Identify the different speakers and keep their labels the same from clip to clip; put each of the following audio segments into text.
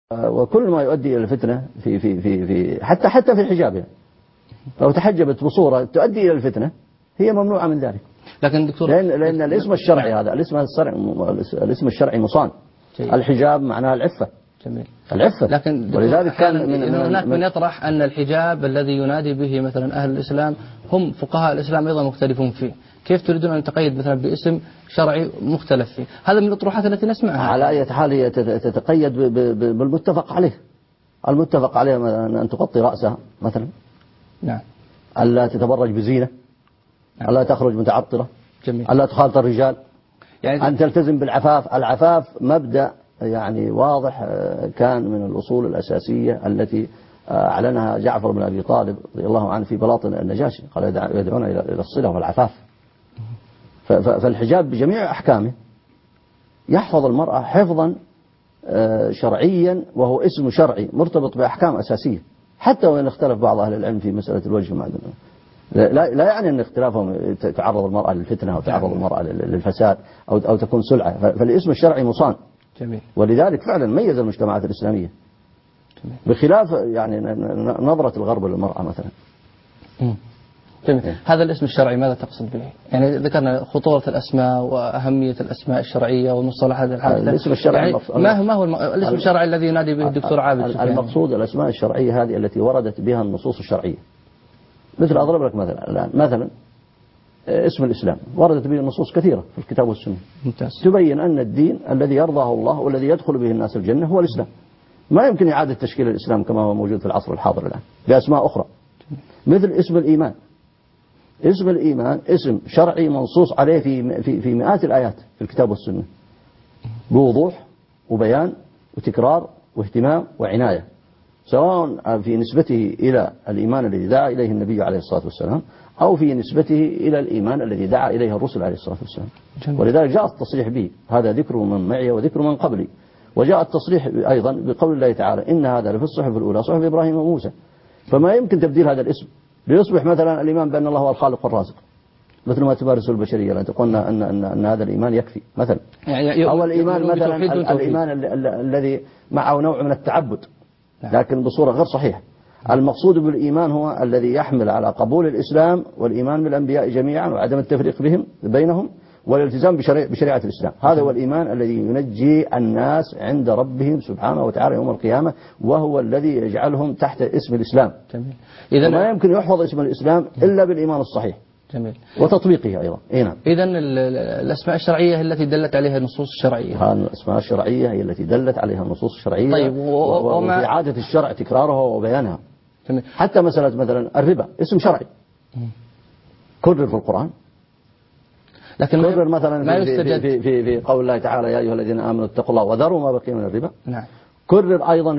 Speaker 1: وكل ما يؤدي إلى الفتنة في حتى في حجابها، لو تحجبت بصورة تؤدي إلى الفتنة هي ممنوعة من ذلك.
Speaker 2: لكن دكتور،
Speaker 1: لأن الاسم الشرعي هذا الاسم الشرعي مصان. الحجاب معناها العفة.
Speaker 2: جميل.
Speaker 1: العفة.
Speaker 2: لكن
Speaker 1: ولذلك كان
Speaker 2: هناك من يطرح أن الحجاب الذي ينادي به مثلا أهل الإسلام هم فقهاء الإسلام أيضا مختلفون فيه، كيف تريدون أن تقيد مثلا باسم شرعي مختلف فيه؟ هذا من الأطروحات التي نسمعها.
Speaker 1: على أي حال هي تتقيد بالمتفق عليه. المتفق عليه أن تغطي رأسها مثلا.
Speaker 2: نعم.
Speaker 1: ألا تتبرج بزينة. نعم. ألا تخرج متعطرة.
Speaker 2: جميل.
Speaker 1: ألا تخالط الرجال.
Speaker 2: يعني
Speaker 1: أن تلتزم بالعفاف. العفاف مبدأ يعني واضح، كان من الأصول الأساسية التي أعلنها جعفر بن أبي طالب رضي الله عنه في بلاطن النجاشي، قال يدعون إلى الصلة والعفاف. فالحجاب بجميع أحكامه يحفظ المرأة حفظا شرعيا، وهو اسم شرعي مرتبط بأحكام أساسية، حتى وإن اختلف بعض أهل العلم في مسألة الوجه معدنه. لا يعني أن اختلافهم تعرض المرأة للفتنة أو تعرض المرأة للفساد أو تكون سلعة. فالاسم الشرعي مصان.
Speaker 2: جميل.
Speaker 1: ولذلك فعلا ميز المجتمعات الإسلامية. جميل. بخلاف يعني نظرة الغرب للمرأة مثلا.
Speaker 2: جميل. هذا الاسم الشرعي ماذا تقصد به؟ يعني ذكرنا خطورة الأسماء وأهمية الأسماء الشرعية والمصطلحات الحادثة.
Speaker 1: الاسم الشرعي
Speaker 2: يعني ما هو الاسم الشرعي الذي ينادي به الدكتور عابد سفيان؟
Speaker 1: المقصود الأسماء الشرعية هذه التي وردت بها النصوص الشرعية. مثل أضرب لك مثلا اسم الإسلام وردت به النصوص كثيرة في الكتاب والسنة.
Speaker 2: ممتاز.
Speaker 1: تبين أن الدين الذي يرضاه الله والذي يدخل به الناس الجنة هو الإسلام. ما يمكن إعادة تشكيل الإسلام كما هو موجود في العصر الحاضر الآن بأسماء أخرى. مثل اسم الإيمان. اسم الإيمان اسم شرعي منصوص عليه في مئات الآيات في الكتاب والسنة، بوضوح وبيان وتكرار واهتمام وعناية، سواء في نسبته إلى الإيمان الذي دعا إليه النبي عليه الصلاة والسلام أو في نسبته إلى الإيمان الذي دعا إليه الرسل عليه الصلاة والسلام. ولذلك جاء التصريح به، هذا ذكر من معي وذكر من قبلي. وجاء التصريح أيضا بقول الله تعالى إن هذا لفي الصحف الأولى صحف إبراهيم وموسى. فما يمكن تبديل هذا الاسم ليصبح مثلا الإيمان بأن الله هو الخالق والرازق، مثل ما تمارسه البشرية، لا تقولنا أن هذا الإيمان يكفي مثلا، أو الإيمان مثلا الإيمان الذي معه نوع من التعبد لكن بصورة غير صحيحة. المقصود بالإيمان هو الذي يحمل على قبول الإسلام والإيمان بالأنبياء جميعا وعدم التفريق بينهم والالتزام بشريعة الإسلام. هذا هو الإيمان الذي ينجي الناس عند ربهم سبحانه وتعالى يوم القيامة، وهو الذي يجعلهم تحت اسم الإسلام.
Speaker 2: إذن
Speaker 1: ما يمكن يحفظ اسم الإسلام إلا بالإيمان الصحيح.
Speaker 2: جميل.
Speaker 1: وتطبيقه أيضا. نعم.
Speaker 2: إذن الأسماء الشرعية التي دلت عليها النصوص الشرعية.
Speaker 1: الأسماء الشرعية هي التي دلت عليها النصوص الشرعية.
Speaker 2: طيب.
Speaker 1: وفي عادة الشرع تكرارها وبيانها. جميل. حتى مسألة مثلا الربا اسم شرعي كرر في القرآن،
Speaker 2: لكن
Speaker 1: كرر مثلا في قول الله تعالى يا أيها الذين آمنوا اتقوا الله وذروا ما بقي من الربا.
Speaker 2: نعم.
Speaker 1: كرر أيضا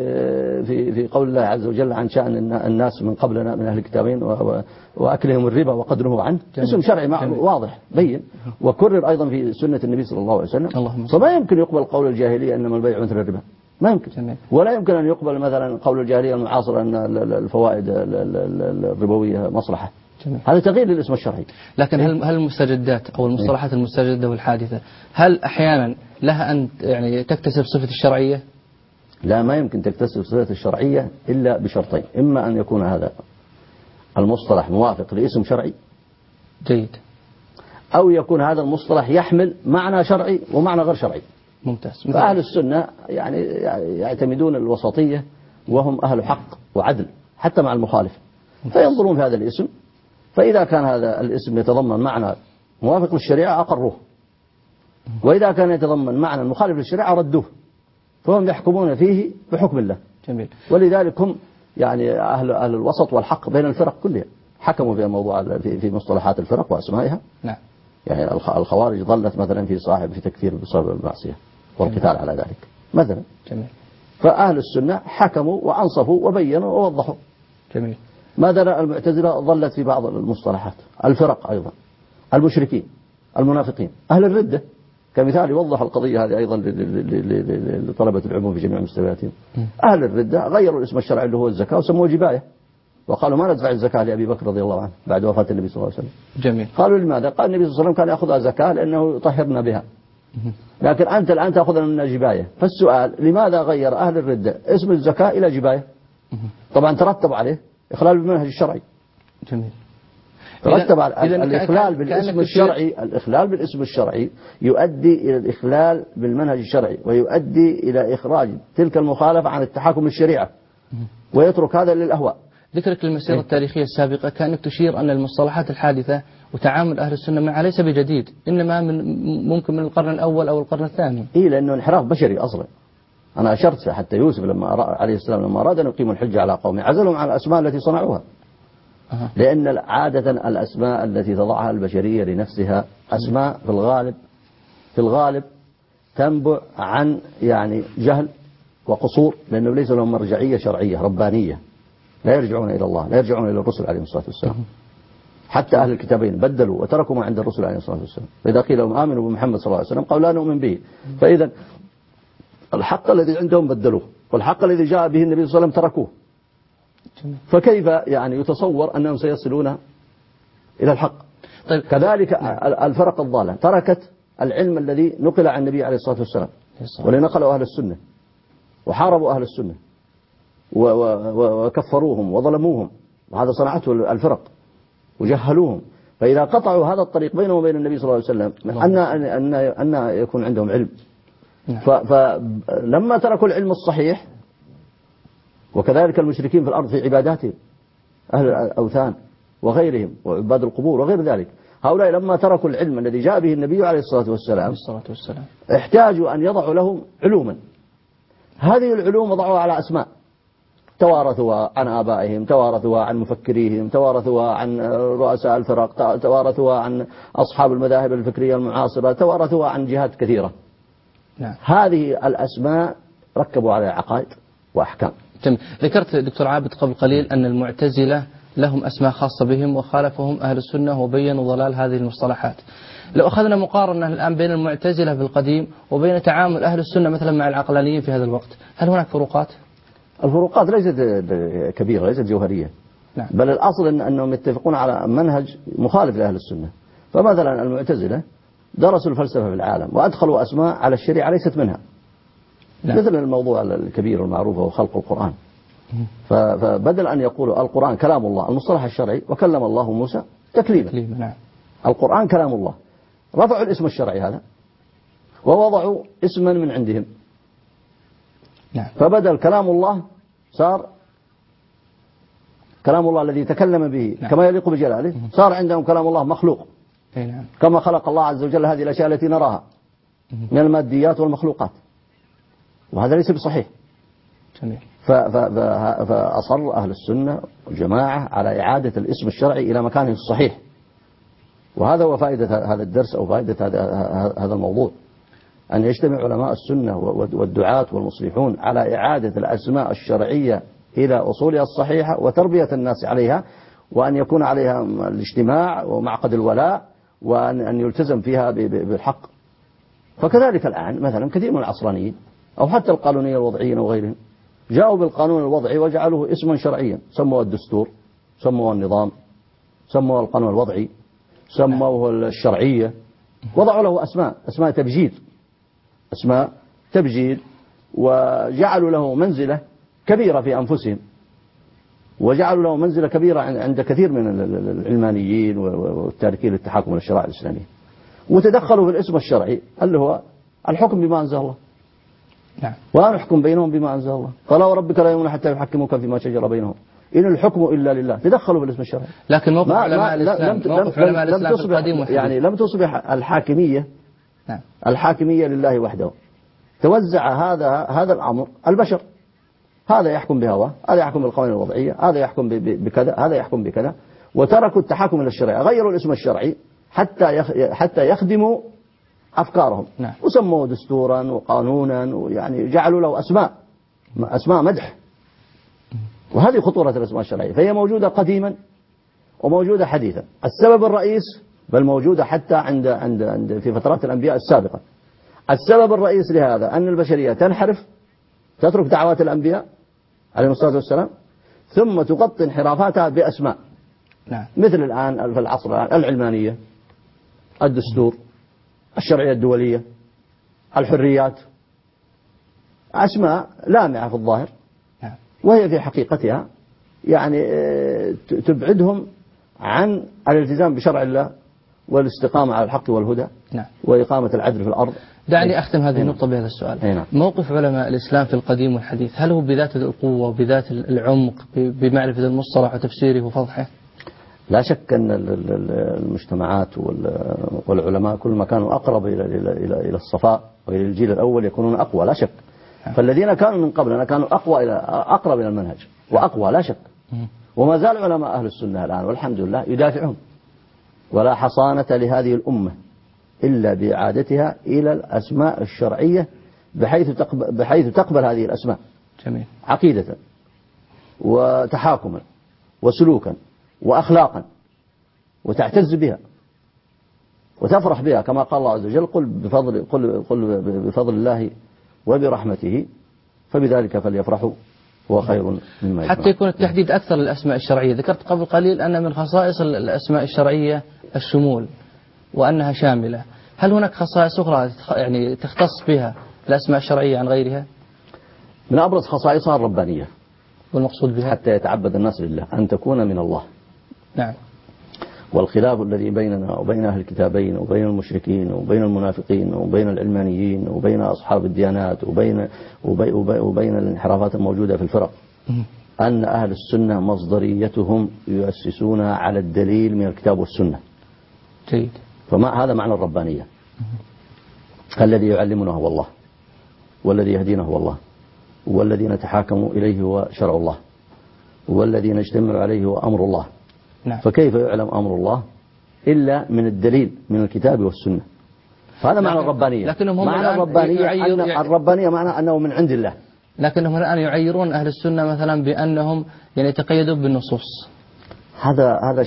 Speaker 1: في قول الله عز وجل عن شأن الناس من قبلنا من أهل الكتابين وأكلهم الربا وقدره عنه. اسم شرعي واضح بين. وكرر أيضا في سنة النبي صلى الله عليه وسلم. فما يمكن يقبل قول الجاهلية إنما البيع مثل الربا، ما يمكن. جميل. ولا يمكن أن يقبل مثلا قول الجاهلية المعاصرة أن الفوائد الربوية مصلحة. جميل. هذا تغيير للاسم الشرعي.
Speaker 2: لكن هل المستجدات أو المصطلحات المستجدة والحادثة هل أحيانا لها أن يعني تكتسب صفة الشرعية؟
Speaker 1: لا، ما يمكن تكتسب صفة الشرعية إلا بشرطين، إما أن يكون هذا المصطلح موافق لاسم شرعي
Speaker 2: جيد،
Speaker 1: أو يكون هذا المصطلح يحمل معنى شرعي ومعنى غير شرعي.
Speaker 2: ممتاز.
Speaker 1: فأهل السنة يعني يعتمدون الوسطية وهم أهل حق وعدل حتى مع المخالف. فينظرون في هذا الاسم، فإذا كان هذا الاسم يتضمن معنى موافق للشريعة أقروه، وإذا كان يتضمن معنى مخالف للشريعة ردوه. فهم يحكمون فيه بحكم الله.
Speaker 2: جميل.
Speaker 1: ولذلك هم يعني أهل الوسط والحق بين الفرق كلها، حكموا في موضوع في مصطلحات الفرق وأسمائها.
Speaker 2: نعم.
Speaker 1: يعني الخوارج ظلت مثلا في تكفير بسبب المعصية والقتال على ذلك مثلا.
Speaker 2: جميل.
Speaker 1: فأهل السنة حكموا وأنصفوا وبينوا ووضحوا.
Speaker 2: جميل.
Speaker 1: ماذا المعتزلة ظلت في بعض المصطلحات، الفرق أيضا، المشركين، المنافقين، أهل الردة كمثال يوضح القضية هذه أيضا لطلبة العلوم في جميع مستوياتهم. أهل الردة غيروا الاسم الشرعي اللي هو الزكاة وسموه جباية، وقالوا ما ندفع الزكاة لأبي بكر رضي الله عنه بعد وفاة النبي صلى الله عليه وسلم.
Speaker 2: جميل.
Speaker 1: قالوا لماذا؟ قال النبي صلى الله عليه وسلم كان يأخذ الزكاة لأنه يطهرنا بها لكن أنت الآن تأخذ من جباية. فالسؤال لماذا غير أهل الردة اسم الزكاة إلى جباية؟ طبعا ترتب عليه إخلال بالمنهج الشرعي.
Speaker 2: جميل.
Speaker 1: ترتب على الإخلال بالاسم الشرعي. الإخلال بالاسم الشرعي يؤدي إلى الإخلال بالمنهج الشرعي، ويؤدي إلى إخراج تلك المخالفة عن التحاكم للشريعة، ويترك هذا للأهواء.
Speaker 2: ذكرك للمسيرة التاريخية السابقة كأنك تشير أن المصطلحات الحادثة وتعامل أهل السنة معها ليس بجديد، إنما ممكن من القرن الأول أو القرن الثاني.
Speaker 1: لأنه انحراف بشري أصلا. أنا أشرت حتى يوسف عليه السلام لما أراد أن يقيم الحجة على قومه عزلهم عن الأسماء التي صنعوها. لأن عادة الأسماء التي تضعها البشرية لنفسها أسماء في الغالب تنبع عن جهل وقصور، لأنه ليس لهم مرجعية شرعية ربانية، لا يرجعون إلى الله، لا يرجعون إلى الرسل عليه الصلاة والسلام. حتى أهل الكتابين بدلوا وتركوا ما عند الرسل عليه الصلاة والسلام. فإذا قيل لهم آمنوا بمحمد صلى الله عليه وسلم قالوا لا نؤمن به. فإذا الحق الذي عندهم بدلوه، والحق الذي جاء به النبي صلى الله عليه وسلم تركوه. فكيف يتصور أنهم سيصلون إلى الحق؟
Speaker 2: طيب.
Speaker 1: كذلك الفرق الضالة تركت العلم الذي نقل عن النبي عليه الصلاة والسلام، ولنقلوا أهل السنة وحاربوا أهل السنة وكفروهم وظلموهم، وهذا صنعته الفرق وجهلوهم. فإذا قطعوا هذا الطريق بينهم وبين النبي صلى الله عليه وسلم أن يكون عندهم علم. فلما تركوا العلم الصحيح، وكذلك المشركين في الأرض في عباداتهم أهل الأوثان وغيرهم وعباد القبور وغير ذلك، هؤلاء لما تركوا العلم الذي جاء به النبي عليه الصلاة والسلام احتاجوا أن يضعوا لهم علوما. هذه العلوم وضعوها على أسماء توارثوها عن آبائهم، توارثوها عن مفكريهم، توارثوها عن رؤساء الفرق، توارثوها عن أصحاب المذاهب الفكرية المعاصرة، توارثوها عن جهات كثيرة. هذه الأسماء ركبوا عليها عقائد وأحكام.
Speaker 2: ذكرت دكتور عابد قبل قليل أن المعتزلة لهم أسماء خاصة بهم وخالفهم أهل السنة وبينوا ضلال هذه المصطلحات. لو أخذنا مقارنة الآن بين المعتزلة في القديم وبين تعامل أهل السنة مثلا مع العقلانيين في هذا الوقت، هل هناك فروقات؟
Speaker 1: الفروقات ليست كبيرة، ليست جوهرية.
Speaker 2: نعم.
Speaker 1: بل الأصل أنهم يتفقون على منهج مخالف لأهل السنة. فمثلا المعتزلة درسوا الفلسفة في العالم وأدخلوا أسماء على الشريعة ليست منها. نعم. مثل الموضوع الكبير والمعروف هو خلق القرآن. فبدل أن يقولوا القرآن كلام الله المصطلح الشرعي وكلم الله موسى تكليما.
Speaker 2: نعم.
Speaker 1: القرآن كلام الله، رفعوا الاسم الشرعي هذا ووضعوا اسما من عندهم.
Speaker 2: نعم.
Speaker 1: فبدل كلام الله صار كلام الله الذي تكلم به. نعم. كما يليق بجلاله، صار عندهم كلام الله مخلوق.
Speaker 2: نعم.
Speaker 1: كما خلق الله عز وجل هذه الأشياء التي نراها من الماديات والمخلوقات، وهذا ليس بصحيح.
Speaker 2: جميل.
Speaker 1: فأصر أهل السنة والجماعة على إعادة الاسم الشرعي إلى مكانه الصحيح. وهذا هو فائدة هذا الدرس أو فائدة هذا الموضوع، أن يجتمع علماء السنة والدعاة والمصلحون على إعادة الأسماء الشرعية إلى أصولها الصحيحة وتربية الناس عليها، وأن يكون عليها الاجتماع ومعقد الولاء، وأن يلتزم فيها بالحق. فكذلك الآن مثلا كثير من العصرانيين أو حتى القانونية الوضعيين وغيرهم جاءوا بالقانون الوضعي وجعلوه اسما شرعيا، سموه الدستور، سموه النظام، سموه القانون الوضعي، سموه الشرعية، وضعوا له أسماء تبجيل، وجعلوا له منزلة كبيرة في أنفسهم، وجعلوا له منزلة كبيرة عند كثير من العلمانيين والتاركين للتحاكم للشرائع الإسلامية، وتدخلوا في الاسم الشرعي اللي هو الحكم بما أنزل الله.
Speaker 2: نعم.
Speaker 1: ونحكم بينهم بما أنزل الله، فلا وربك لا يؤمنون حتى يحكموك فيما شجر بينهم إن الحكم إلا لله. تدخلوا بالاسم الشرعي.
Speaker 2: لكن موقف علماء الإسلام في القديم والحديث
Speaker 1: لم تصبح الحاكمية.
Speaker 2: نعم.
Speaker 1: الحاكمية لله وحده. توزع هذا الأمر البشر، هذا يحكم بهواه، هذا يحكم بالقوانين الوضعية، هذا يحكم بكذا، هذا يحكم بكذا، وتركوا التحكم إلى الشريعة، غيروا الاسم الشرعي حتى يخدموا أفكارهم.
Speaker 2: نعم.
Speaker 1: وسموه دستورا وقانونا، ويعني جعلوا له أسماء مدح. وهذه خطورة الأسماء الشرعية، فهي موجودة قديما وموجودة حديثا. السبب الرئيس بل موجودة حتى عند في فترات الأنبياء السابقة. السبب الرئيس لهذا أن البشرية تنحرف، تترك دعوات الأنبياء عليهم الصلاة والسلام، ثم تغطي انحرافاتها بأسماء.
Speaker 2: نعم.
Speaker 1: مثل الآن في العصر العلمانية، الدستور، الشرعية الدولية، الحريات، أسماء لامعة في الظاهر وهي في حقيقتها يعني تبعدهم عن الالتزام بشرع الله والاستقامة على الحق والهدى وإقامة العدل في الأرض.
Speaker 2: دعني أختم هذه النقطة بهذا السؤال. موقف علماء الإسلام في القديم والحديث، هل هو بذات القوة وبذات العمق بمعرفة المصطلح وتفسيره وفضحه؟
Speaker 1: لا شك أن المجتمعات والعلماء كل ما كانوا أقرب إلى الصفاء وإلى الجيل الأول يكونون أقوى لا شك. فالذين كانوا من قبلنا كانوا أقرب إلى المنهج وأقوى لا شك. وما زال علماء أهل السنة الآن والحمد لله يدافعون. ولا حصانة لهذه الأمة إلا بإعادتها إلى الأسماء الشرعية بحيث تقبل هذه الأسماء
Speaker 2: جميل.
Speaker 1: عقيدة وتحاكما وسلوكا وأخلاقا وتعتز بها وتفرح بها كما قال الله عز وجل قل بفضل الله وبرحمته فبذلك فليفرحوا هو خير مما يجمعون.
Speaker 2: حتى يكون التحديد أكثر للأسماء الشرعية. ذكرت قبل قليل أن من خصائص الأسماء الشرعية الشمول وأنها شاملة. هل هناك خصائص أخرى يعني تختص بها الأسماء الشرعية عن غيرها؟
Speaker 1: من أبرز خصائصها الربانية،
Speaker 2: والمقصود بها
Speaker 1: حتى يتعبد الناس لله أن تكون من الله.
Speaker 2: نعم.
Speaker 1: والخلاف الذي بيننا وبين أهل الكتابين وبين المشركين وبين المنافقين وبين العلمانيين وبين أصحاب الديانات وبين الانحرافات الموجودة في الفرق أن أهل السنة مصدريتهم يؤسسونها على الدليل من الكتاب والسنة.
Speaker 2: جيد.
Speaker 1: هذا معنى الربانية. الذي يعلمنا هو الله، والذي يهدينا هو الله، والذي نتحاكم إليه هو شرع الله، والذي نجتمع عليه هو أمر الله.
Speaker 2: نعم.
Speaker 1: فكيف يعلم أمر الله إلا من الدليل من الكتاب والسنة؟ هذا معنى الربانية. معنى الربانية معنى أنه من عند الله.
Speaker 2: لكنهم الآن يعيرون أهل السنة مثلا بأنهم يعني يتقيدون بالنصوص.
Speaker 1: هذا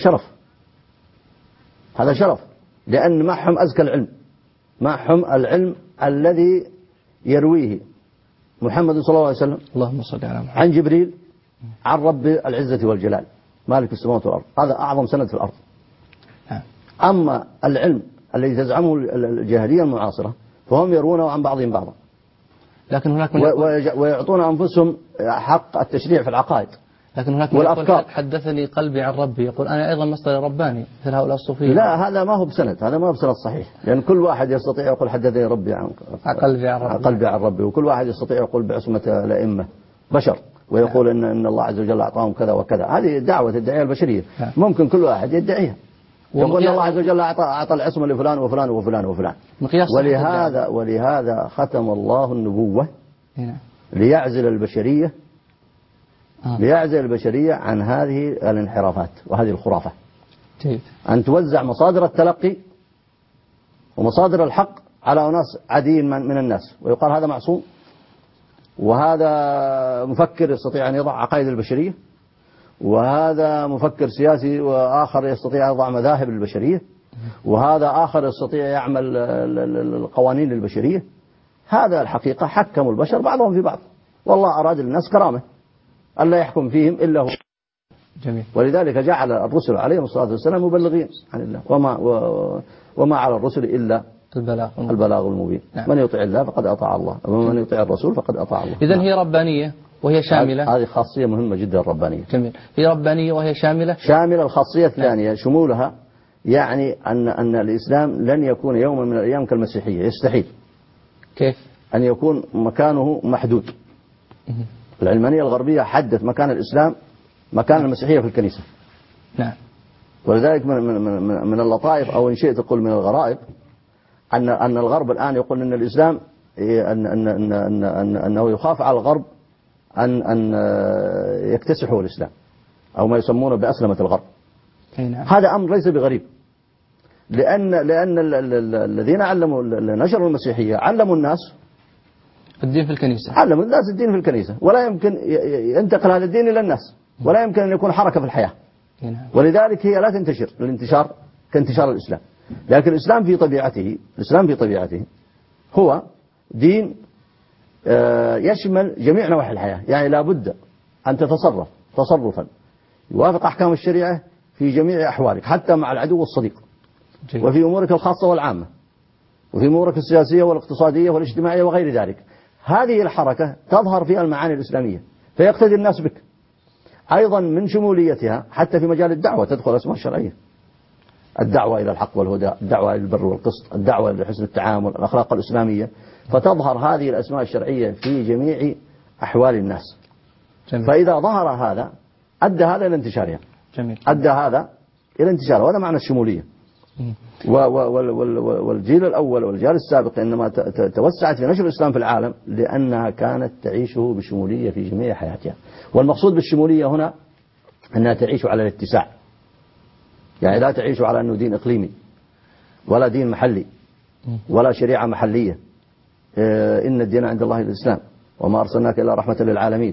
Speaker 1: شرف لأن معهم أزكى العلم، معهم العلم الذي يرويه محمد صلى الله عليه وسلم
Speaker 2: اللهم صل على محمد
Speaker 1: عن جبريل عن رب العزة والجلال مالك السماوات والأرض. هذا أعظم سند في الأرض. أما العلم الذي تزعمه الجاهلية المعاصرة فهم يرونه عن بعضهم بعضا،
Speaker 2: لكن هناك
Speaker 1: ويعطون أنفسهم حق التشريع في العقائد.
Speaker 2: لكن هناك والأفكار. حدثني قلبي عن ربي، يقول أنا أيضا مصدر رباني مثل هؤلاء الصوفية.
Speaker 1: لا هذا ما هو بسند، هذا ما هو بسند صحيح، لأن كل واحد يستطيع يقول حدثني ربي عن قلبي عن ربي، وكل واحد يستطيع يقول بعصمة الأئمة بشر ويقول إن الله عز وجل أعطاهم كذا وكذا. هذه دعوة الدعية البشرية ممكن كل واحد يدعيها، يقول إن الله عز وجل أعطى العصمة لفلان وفلان وفلان وفلان. ولهذا ختم الله النبوة ليعزل البشرية عن هذه الانحرافات وهذه الخرافة. أن توزع مصادر التلقي ومصادر الحق على أناس عاديين من الناس، ويقال هذا معصوم، وهذا مفكر يستطيع أن يضع عقائد البشرية، وهذا مفكر سياسي وآخر يستطيع أن يضع مذاهب البشرية، وهذا آخر يستطيع يعمل القوانين للبشرية. هذا الحقيقة حكموا البشر بعضهم في بعض، والله أراد للناس كرامة ألا يحكم فيهم إلا هو.
Speaker 2: جميل.
Speaker 1: ولذلك جعل الرسل عليهم الصلاة والسلام مبلغين عن الله، وما على الرسل إلا البلاغ المبين. نعم. من يطيع الله فقد أطاع الله، ومن يطيع الرسول فقد أطاع الله.
Speaker 2: إذن هي ربانية وهي شاملة.
Speaker 1: هذه خاصية مهمة جدا الربانية.
Speaker 2: جميل. هي ربانية وهي شاملة.
Speaker 1: الخاصية الثانية شمولها يعني أن الإسلام لن يكون يوما من الأيام كالمسيحية، يستحيل.
Speaker 2: كيف؟
Speaker 1: أن يكون مكانه محدود. العلمانية الغربية حدت مكان الإسلام مكان المسيحية في الكنيسة.
Speaker 2: نعم.
Speaker 1: ولذلك من اللطائف أو إن شئت تقول من الغرائب أن الغرب الآن يقول أن الإسلام أنه يخاف على الغرب أن يكتسحوا الإسلام أو ما يسمونه بأسلمة الغرب.
Speaker 2: نعم.
Speaker 1: هذا أمر ليس بغريب، لأن الذين نشروا المسيحية علموا الناس
Speaker 2: الدين في الكنيسة،
Speaker 1: علموا الناس الدين في الكنيسة، ولا يمكن ينتقل هذا الدين إلى الناس، ولا يمكن أن يكون حركة في الحياة. ولذلك هي لا تنتشر الانتشار كانتشار الإسلام. لكن الإسلام في طبيعته هو دين يشمل جميع نواحي الحياة، يعني لا بد أن تتصرف تصرفا يوافق أحكام الشريعة في جميع أحوالك، حتى مع العدو والصديق، وفي أمورك الخاصة والعامة. وفي أمورك السياسية والاقتصادية والاجتماعية وغير ذلك. هذه الحركة تظهر فيها المعاني الإسلامية فيقتدي الناس بك. أيضا من شموليتها حتى في مجال الدعوة تدخل الأسماء الشرعية، الدعوة إلى الحق والهدى، الدعوة إلى البر والقسط، الدعوة إلى حسن التعامل، الأخلاق الإسلامية، فتظهر هذه الأسماء الشرعية في جميع أحوال الناس.
Speaker 2: جميل.
Speaker 1: فإذا ظهر هذا أدى هذا إلى انتشارها.
Speaker 2: جميل.
Speaker 1: أدى هذا إلى انتشارها، وهذا معنى الشمولية. والجيل الأول والجيل السابق إنما توسعت في نشر الإسلام في العالم لأنها كانت تعيشه بشمولية في جميع حياتها. والمقصود بالشمولية هنا أنها تعيش على الاتساع، يعني لا تعيش على أنه دين إقليمي ولا دين محلي ولا شريعة محلية. إن الدين عند الله الإسلام وما أرسلناك إلا رحمة للعالمين.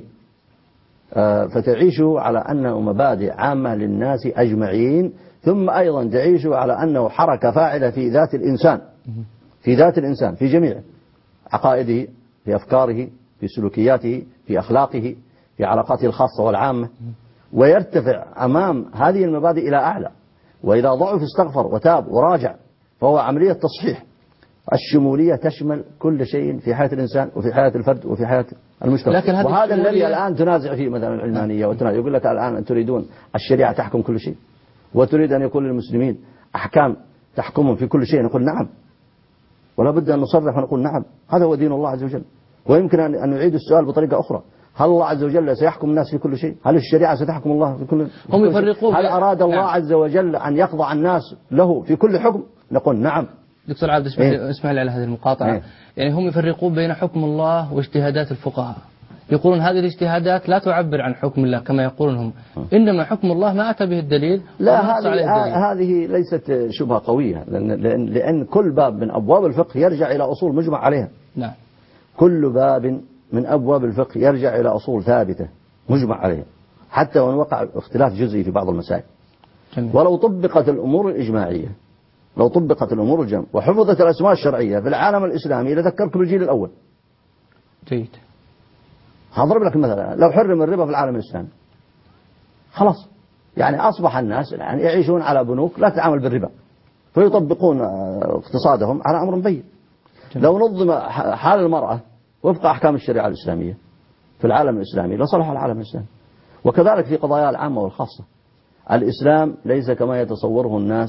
Speaker 1: فتعيش على أنه مبادئ عامة للناس أجمعين، ثم أيضا تعيش على أنه حركة فاعلة في ذات الإنسان، في ذات الإنسان في جميع عقائده، في أفكاره، في سلوكياته، في أخلاقه، في علاقاته الخاصة والعامة، ويرتفع أمام هذه المبادئ إلى أعلى. وإذا ضعف استغفر وتاب وراجع، فهو عملية تصحيح. الشمولية تشمل كل شيء في حياة الإنسان وفي حياة الفرد وفي حياة المجتمع. وهذا الذي الآن تنازع فيه مثلا العلمانية، يقول لك الآن أن تريدون الشريعة تحكم كل شيء، وتريد أن يكون للمسلمين أحكام تحكمهم في كل شيء. نقول نعم، ولا بد أن نصرح ونقول نعم، هذا هو دين الله عز وجل. ويمكن أن نعيد السؤال بطريقة أخرى: هل الله عز وجل سيحكم الناس في كل شيء؟ هل الشريعة ستحكم الله في كل شيء؟
Speaker 2: هم يفرقون.
Speaker 1: هل أراد الله عز وجل أن يخضع الناس له في كل حكم؟ نقول نعم.
Speaker 2: دكتور عبد اسمح لي على هذه المقاطعة. يعني هم يفرقون بين حكم الله واجتهادات الفقهاء، يقولون هذه الاجتهادات لا تعبر عن حكم الله كما يقولون هم، إنما حكم الله ما أتى به الدليل.
Speaker 1: لا، هذه ليست شبهة قوية، لأن كل باب من أبواب الفقه يرجع إلى أصول مجمع عليها.
Speaker 2: نعم.
Speaker 1: كل باب من أبواب الفقه يرجع إلى أصول ثابتة مجمع عليها، حتى وإن وقع اختلاف جزئي في بعض المسائل.
Speaker 2: جميل.
Speaker 1: ولو طبقت الأمور الإجماعية، لو طبقت الأمور الجمع وحفظت الأسماء الشرعية في العالم الإسلامي لذكرك بالجيل الأول.
Speaker 2: جيد.
Speaker 1: هضرب لك مثلا: لو حرم الربا في العالم الإسلامي خلاص، يعني أصبح الناس الآن يعيشون على بنوك لا تتعامل بالربا، فيطبقون اقتصادهم على أمر بين. لو نظم حال المرأة وفق أحكام الشريعة الإسلامية في العالم الإسلامي لصلح العالم الإسلامي. وكذلك في قضايا العامة والخاصة. الإسلام ليس كما يتصوره الناس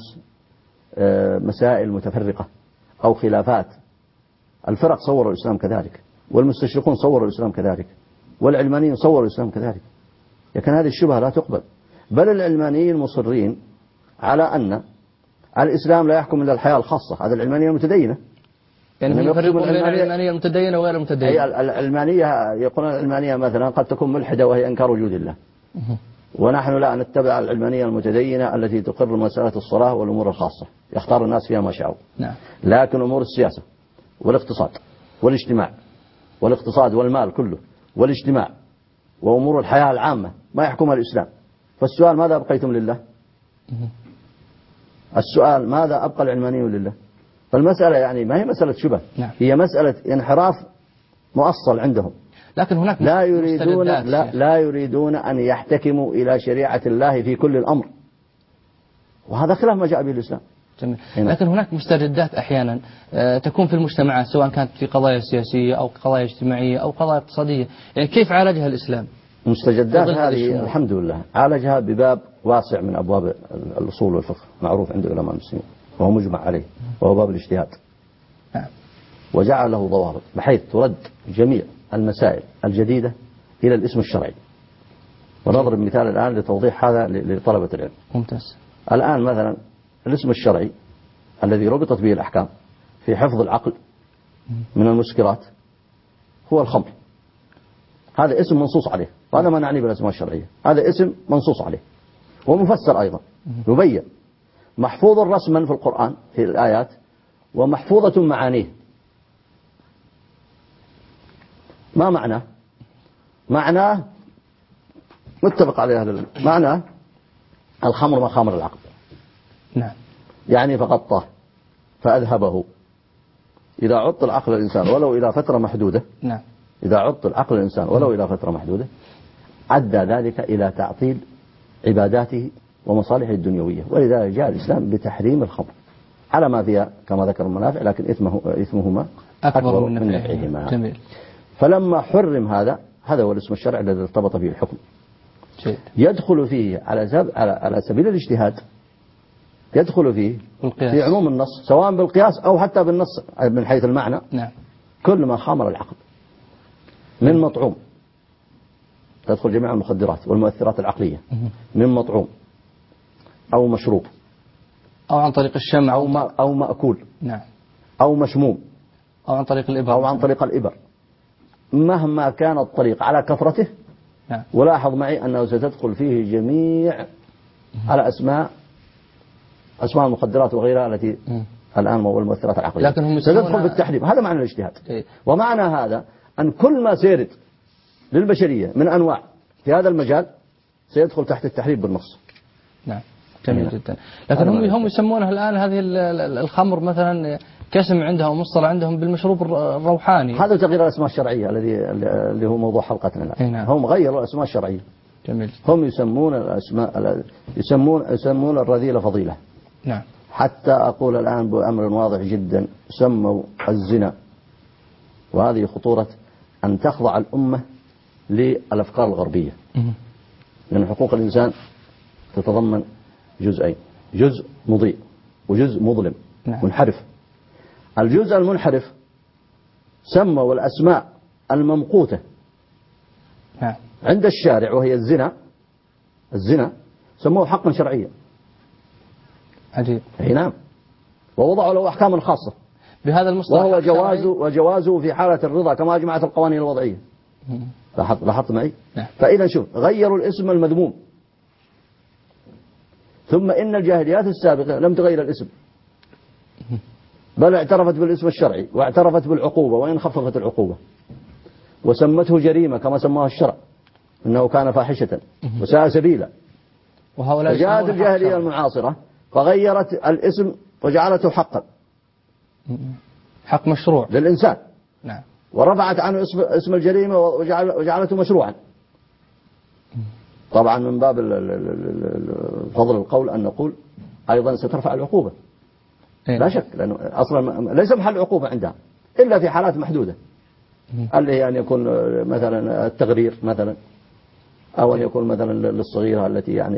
Speaker 1: مسائل متفرقة أو خلافات. الفرق صوروا الإسلام كذلك، والمستشرقون صوروا الإسلام كذلك، والعلمانيين صوروا الإسلام كذلك. لكن هذه الشبهة لا تقبل. بل العلمانيين مصرين على أن الإسلام لا يحكم إلا الحياة الخاصة. هذا العلمانية المتدينة.
Speaker 2: يعني هم يفرقون بين العلمانية المتدينة وغير المتدينة.
Speaker 1: العلمانية يقولون العلمانية مثلا قد تكون ملحدة وهي إنكار وجود الله، ونحن لا نتبع العلمانية المتدينة التي تقر مسألة الصلاة والأمور الخاصة، يختار الناس فيها ما شاءوا.
Speaker 2: نعم.
Speaker 1: لكن أمور السياسة والاقتصاد والاجتماع، والاقتصاد والمال كله والاجتماع وأمور الحياة العامة ما يحكمها الإسلام. فالسؤال: ماذا أبقيتم لله؟ السؤال: ماذا أبقى العلمانيون لله؟ فالمسألة يعني ما هي مسألة شبه.
Speaker 2: نعم.
Speaker 1: هي مسألة انحراف مؤصل عندهم.
Speaker 2: لكن هناك
Speaker 1: لا يريدون أن يحتكموا إلى شريعة الله في كل الأمر، وهذا خلاف ما جاء به الإسلام.
Speaker 2: جميل. لكن هناك مستجدات أحيانا تكون في المجتمعات، سواء كانت في قضايا سياسية أو قضايا اجتماعية أو قضايا اقتصادية، يعني كيف عالجها الإسلام؟
Speaker 1: المستجدات هذه الحمد لله عالجها بباب واسع من أبواب الأصول والفقه معروف عند علماء المسلمين، وهو مجمع عليه، وهو باب الاجتهاد.
Speaker 2: نعم.
Speaker 1: وجعل له ضوابط بحيث ترد جميع المسائل الجديدة إلى الاسم الشرعي. ونضرب مثال الآن لتوضيح هذا لطلبة العلم.
Speaker 2: ممتاز.
Speaker 1: الآن مثلا الاسم الشرعي الذي ربطت به الأحكام في حفظ العقل من المسكرات هو الخمر. هذا اسم منصوص عليه، وهذا ما نعني بالأسماء الشرعية. هذا اسم منصوص عليه ومفسر أيضا، يبين محفوظ رسما في القرآن في الآيات، ومحفوظة معانيه. ما معناه؟ معناه متفق عليه أهل العلم، معناه الخمر مخامر العقل.
Speaker 2: نعم.
Speaker 1: يعني فغطاه فأذهبه. إذا عط العقل الإنسان ولو إلى فترة محدودة.
Speaker 2: نعم. إذا
Speaker 1: عط العقل الإنسان ولو إلى فترة محدودة أدى ذلك إلى تعطيل عباداته ومصالحه الدنيوية. ولذلك جاء الإسلام بتحريم الخمر على ما فيها كما ذكر المنافع، لكن إثمهما أكبر من نفعهما.
Speaker 2: جميل.
Speaker 1: فلما حرم هذا هو الاسم الشرعي الذي ارتبط به الحكم. يدخل فيه على سبيل الاجتهاد، يدخل فيه
Speaker 2: بالقياس.
Speaker 1: في عموم النص سواء بالقياس أو حتى بالنص من حيث المعنى.
Speaker 2: نعم.
Speaker 1: كل ما خامر العقل من مطعوم، تدخل جميع المخدرات والمؤثرات العقلية، من مطعوم أو مشروب
Speaker 2: أو عن طريق الشمع
Speaker 1: أو مأكول.
Speaker 2: نعم.
Speaker 1: أو مشموم
Speaker 2: أو عن طريق الإبر.
Speaker 1: أو عن طريق الإبر، مهما كان الطريق على كثرته.
Speaker 2: نعم.
Speaker 1: ولاحظ معي أنه ستدخل فيه جميع على أسماء المخدرات وغيرها التي الآن والمؤثرات العقلية،
Speaker 2: لكن هم
Speaker 1: ستدخل في التحريم. هذا معنى الاجتهاد. ومعنى هذا أن كل ما سيرد للبشرية من أنواع في هذا المجال سيدخل تحت التحريم بالنص.
Speaker 2: نعم. جميل جدا. لكن هم يسمونها الآن هذه الخمر مثلا كسم عندهم مصطلح عندهم بالمشروب الروحاني.
Speaker 1: هذا تغيير الأسماء الشرعية اللي هو موضوع حلقتنا الآن.
Speaker 2: نعم.
Speaker 1: هم غيروا الأسماء الشرعية.
Speaker 2: جميل.
Speaker 1: هم يسمون الأسماء يسمون الرذيلة فضيلة.
Speaker 2: نعم.
Speaker 1: حتى أقول الآن بأمر واضح جدا، سموا الزنا، وهذه خطورة أن تخضع الأمة للأفكار الغربية. لأن حقوق الإنسان تتضمن جزئين، جزء مضيء وجزء مظلم.
Speaker 2: نعم.
Speaker 1: منحرف. الجزء المنحرف سموا الأسماء الممقوتة
Speaker 2: نعم.
Speaker 1: عند الشارع وهي الزنا سموه حقا شرعيا.
Speaker 2: عجيب.
Speaker 1: نعم. ووضعوا له أحكاما خاصة
Speaker 2: بهذا المصطلح،
Speaker 1: وهو جوازه في حالة الرضا كما أجمعت القوانين الوضعية. لاحظت معي؟
Speaker 2: نعم.
Speaker 1: فإذا شوف، غيروا الاسم المذموم، ثم إن الجاهليات السابقة لم تغير الاسم، بل اعترفت بالاسم الشرعي واعترفت بالعقوبة وإن خففت العقوبة، وسمته جريمة كما سماه الشرع، إنه كان فاحشة وساء سبيلا. فجاءت الجاهلية المعاصرة فغيرت الاسم وجعلته حقا،
Speaker 2: حق مشروع
Speaker 1: للإنسان.
Speaker 2: نعم.
Speaker 1: ورفعت عنه اسم الجريمة وجعلته مشروعا. طبعا من باب فضل القول أن نقول أيضا سترفع العقوبة. لا شك، لأنه أصلا ليس محل عقوبة عندها إلا في حالات محدودة، اللي هي أن يكون مثلا التغرير مثلا، أو أن يكون مثلا للصغيرة التي يعني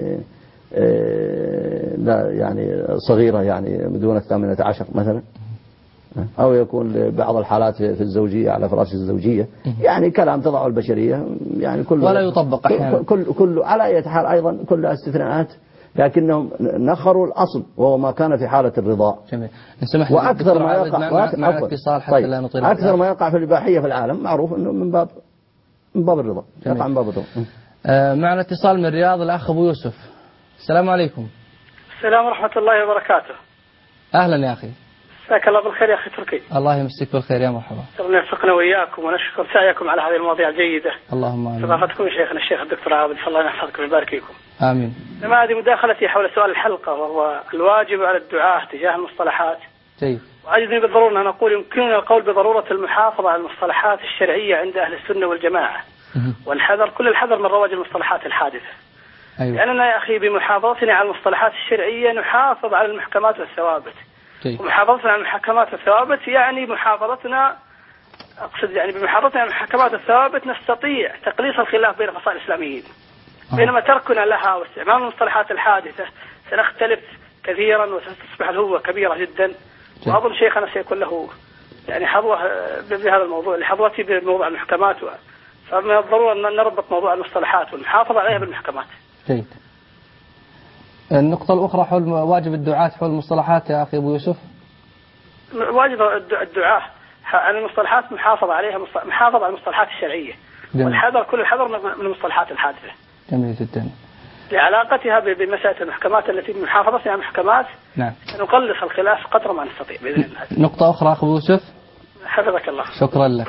Speaker 1: لا يعني صغيرة يعني دون 18 مثلا، أو يكون بعض الحالات في الزوجية على فراش الزوجية، يعني كلام تضع البشرية يعني كل
Speaker 2: ولا يطبق أحيانا.
Speaker 1: كل على أي حال أيضا كلها استثناءات، لكنهم نخروا الأصل وهو ما كان في حالة الرضا.
Speaker 2: جميل.
Speaker 1: وأكثر ما يقع
Speaker 2: مع اتصال حتى لا نطيل.
Speaker 1: أكثر ما يقع في الإباحية في العالم معروف أنه من باب الرضا، يقع من باب الرضا.
Speaker 2: معنا اتصال من الرياض، الأخ أبو يوسف. السلام عليكم.
Speaker 3: السلام ورحمة الله وبركاته.
Speaker 2: أهلا يا أخي.
Speaker 3: مساك الله بالخير يا أخي تركي.
Speaker 2: الله يمسك بالخير يا مرحبا.
Speaker 3: ربنا يوفقنا وإياكم ونشكر سعيكم على هذه المواضيع الجيدة.
Speaker 2: اللهم آمين.
Speaker 3: استضافتكم شيخنا الشيخ الدكتور عابد، فالله يحفظكم ويبارك فيكم.
Speaker 2: آمين.
Speaker 3: لما هذه مداخلتي حول سؤال الحلقة، وهو الواجب على الدعاة تجاه المصطلحات.
Speaker 2: جيد.
Speaker 3: وأجدني بالضرورة أن أقول يمكننا القول بضرورة المحافظة على المصطلحات الشرعية عند أهل السنة والجماعة، والحذر كل الحذر من رواج المصطلحات الحادثة.
Speaker 2: أيوة.
Speaker 3: لأننا يا أخي بمحافظتنا على المصطلحات الشرعية نحافظ على المحكمات والثوابت. ومحافظتنا على المحكمات والثوابت يعني محافظتنا، أقصد يعني بمحافظتنا على المحكمات والثوابت نستطيع تقليص الخلاف بين فصائل الإسلاميين. بينما تركنا لها واستعمال المصطلحات الحادثة سنختلف كثيرا وستصبح الهوة كبيرة جدا. وأظن شيخنا سيكون له يعني حظوة بهذا الموضوع لحظوتي بموضوع المحكمات، فمن الضرورة أن نربط موضوع المصطلحات والمحافظة عليها بالمحكمات.
Speaker 2: جيد. النقطة الأخرى حول واجب الدعاة حول المصطلحات يا أخي أبو يوسف.
Speaker 3: واجب الدعاة على المصطلحات محافظة عليها، محافظة على المصطلحات الشرعية. جميل. والحذر كل الحذر من المصطلحات الحادثة.
Speaker 2: جميل جدا.
Speaker 3: لعلاقتها بمسائل المحكمات التي بمحافظتها على المحكمات.
Speaker 2: نعم.
Speaker 3: نقلص الخلاف قدر ما نستطيع بإذن الله.
Speaker 2: نقطة أخرى أخي أبو يوسف.
Speaker 3: حفظك الله.
Speaker 2: شكرا لك.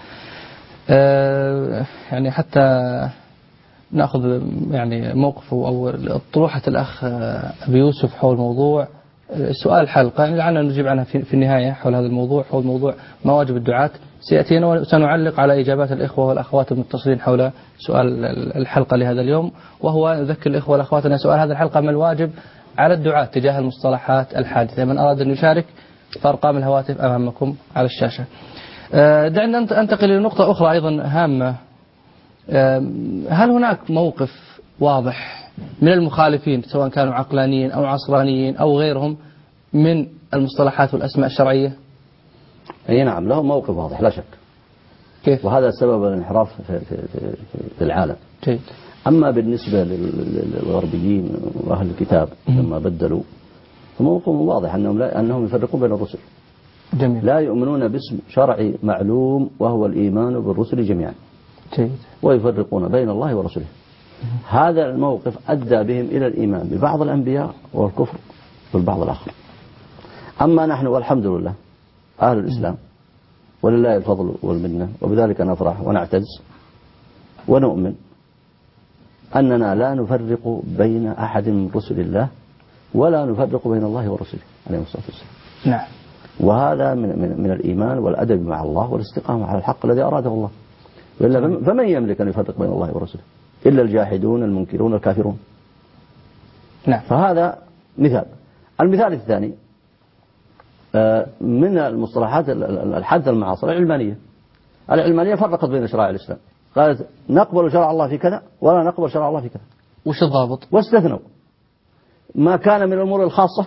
Speaker 2: يعني حتى نأخذ يعني موقفه أو طروحة الأخ أبي يوسف حول موضوع سؤال الحلقة، يعني لعلنا نجيب عنها في النهاية حول هذا الموضوع، حول موضوع ما واجب الدعاة. سيأتينا وسنعلق على إجابات الإخوة والأخوات المتصلين حول سؤال الحلقة لهذا اليوم، وهو نذكر الإخوة والأخوات أن سؤال هذه الحلقة ما الواجب على الدعاة تجاه المصطلحات الحادثة. من أراد أن يشارك فأرقام الهواتف أمامكم على الشاشة. دعنا أنتقل إلى نقطة أخرى أيضا هامة. هل هناك موقف واضح من المخالفين سواء كانوا عقلانيين أو عصرانيين أو غيرهم من المصطلحات والأسماء الشرعية؟
Speaker 1: أي نعم، لهم موقف واضح لا شك.
Speaker 2: كيف؟
Speaker 1: وهذا سبب الانحراف في العالم.
Speaker 2: جيد.
Speaker 1: أما بالنسبة للغربيين وأهل الكتاب لما بدلوا فموقف واضح أنهم يفرقون بين الرسل.
Speaker 2: جميل.
Speaker 1: لا يؤمنون باسم شرعي معلوم وهو الإيمان بالرسل جميعا.
Speaker 2: جيد.
Speaker 1: ويفرقون بين الله ورسله. هذا الموقف أدى بهم إلى الإيمان ببعض الأنبياء والكفر بالبعض الآخر. أما نحن والحمد لله أهل الإسلام ولله الفضل والمنة، وبذلك نفرح ونعتز ونؤمن أننا لا نفرق بين أحد من رسل الله ولا نفرق بين الله ورسله عليه الصلاة والسلام.
Speaker 2: نعم.
Speaker 1: وهذا من الإيمان والأدب مع الله والاستقامة على الحق الذي أراده الله. وإلا فمن يملك أن يفرق بين الله ورسله إلا الجاحدون المنكرون الكافرون.
Speaker 2: نعم.
Speaker 1: فهذا مثال. المثال الثاني من المصطلحات الحادثة المعاصرة العلمانية فرقت بين شرائع الإسلام، قالت نقبل شرع الله في كذا ولا نقبل شرع الله في كذا.
Speaker 2: وش الضابط؟
Speaker 1: واستثنوا ما كان من الأمور الخاصة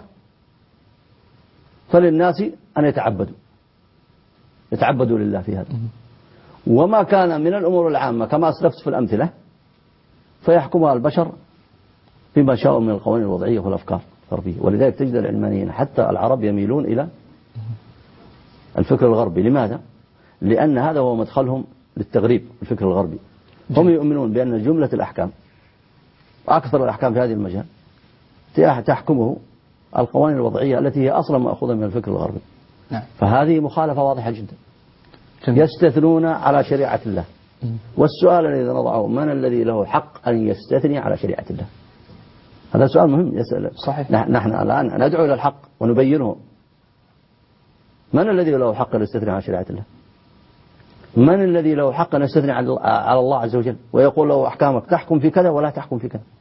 Speaker 1: فللناس أن يتعبدوا لله في هذا، وما كان من الأمور العامة كما أسلفت في الأمثلة فيحكمها البشر بما شاءوا من القوانين الوضعية والأفكار الغربية. ولذلك تجد العلمانيين حتى العرب يميلون إلى الفكر الغربي. لماذا؟ لأن هذا هو مدخلهم للتغريب. الفكر الغربي هم يؤمنون بأن جملة الأحكام أكثر الأحكام في هذه المجال تحكمه القوانين الوضعية التي هي أصلا مأخوذة من الفكر الغربي.
Speaker 2: نعم.
Speaker 1: فهذه مخالفة واضحة جدا.
Speaker 2: جميل.
Speaker 1: يستثنون على شريعة الله. والسؤال الذي نضعه من الذي له حق أن يستثني على شريعة الله؟ هذا سؤال مهم يسأل.
Speaker 2: صحيح.
Speaker 1: نحن الآن ندعو إلى الحق ونبينه. من الذي له حق أن يستثني على شريعة الله؟ من الذي له حق أن يستثني على الله عز وجل ويقول له أحكامك تحكم في كذا ولا تحكم في كذا؟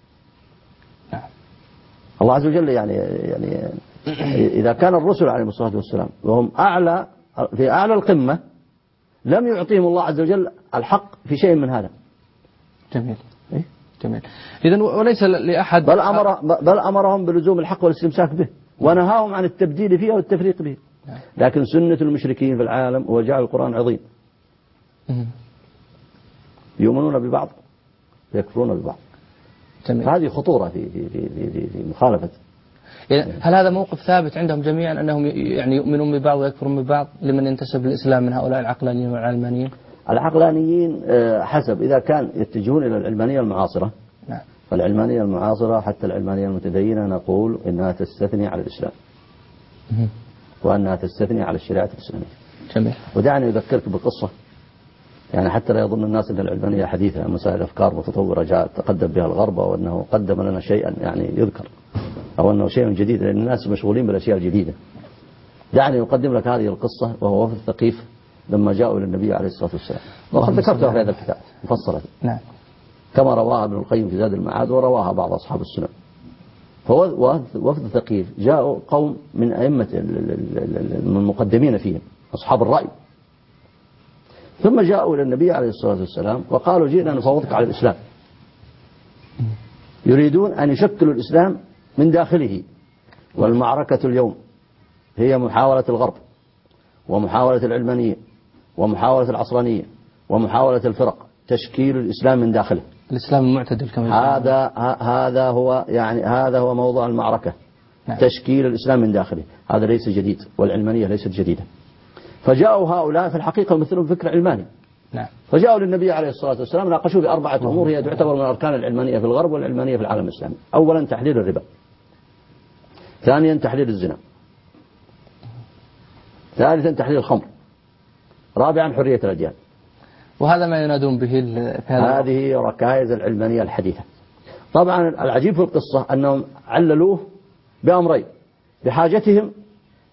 Speaker 1: الله عز وجل يعني إذا كان الرسل عليهم الصلاة والسلام وهم في أعلى القمة لم يعطيهم الله عز وجل الحق في شيء من هذا.
Speaker 2: جميل. جميل. إذن وليس لأحد
Speaker 1: بل أمرهم بلزوم الحق والاستمساك به ونهاهم عن التبديل فيه والتفريق به. لكن سنة المشركين في العالم هو جعل القرآن عظيم، يؤمنون ببعض ويكفرون ببعض.
Speaker 2: جميل.
Speaker 1: هذه خطورة في مخالفة.
Speaker 2: هل هذا موقف ثابت عندهم جميعا أنهم يعني يؤمنون ببعض ويكفرون ببعض لمن ينتسب للإسلام من هؤلاء العقلانيين والعلمانيين؟ العقلانيين
Speaker 1: حسب إذا كان يتجهون إلى العلمانية المعاصرة.
Speaker 2: نعم.
Speaker 1: فالعلمانية المعاصرة حتى العلمانية المتدينة نقول إنها تستثني على الإسلام وأنها تستثني على الشريعة الإسلامية.
Speaker 2: جميل.
Speaker 1: ودعني أذكرك بقصة يعني حتى لا يظن الناس أن العلمانية حديثة مسائل أفكار متطورة جاءت تقدم بها الغرب وأنه قدم لنا شيئا يعني يذكر أو أنه شيء جديد، لأن الناس مشغولين بالأشياء الجديدة. دعني أقدم لك هذه القصة وهو وفد ثقيف لما جاءوا إلى النبي عليه الصلاة والسلام، وقد ذكرتها في هذا الكتاب مفصلة.
Speaker 2: نعم.
Speaker 1: كما رواها ابن القيم في زاد المعاد ورواها بعض أصحاب السنن. فوفد ثقيف جاءوا قوم من أئمة المقدمين فيهم أصحاب الرأي، ثم جاءوا إلى النبي عليه الصلاة والسلام وقالوا جئنا نفاوضك على الإسلام. يريدون أن يشكلوا الإسلام من داخله. والمعركة اليوم هي محاولة الغرب ومحاولة العلمانية ومحاولة العصرانية ومحاولة الفرق تشكيل الإسلام من داخله.
Speaker 2: الإسلام المعتدل كما
Speaker 1: هذا هو موضوع المعركة. نعم. تشكيل الإسلام من داخله هذا ليس جديد، والعلمانية ليست جديدة. فجاءوا هؤلاء في الحقيقة يمثلون فكر علماني.
Speaker 2: نعم.
Speaker 1: فجاءوا للنبي عليه الصلاة والسلام ناقشوا في 4 أمور هي تعتبر من أركان العلمانية في الغرب والعلمانية في العالم الإسلامي. أولا تحليل الربا، ثانيا تحليل الزنا، ثالثا تحليل الخمر، رابعا حرية الأديان.
Speaker 2: وهذا ما ينادون به
Speaker 1: هذه ركائز العلمانية الحديثة. طبعا العجيب في القصة أنهم عللوه بأمرين: بحاجتهم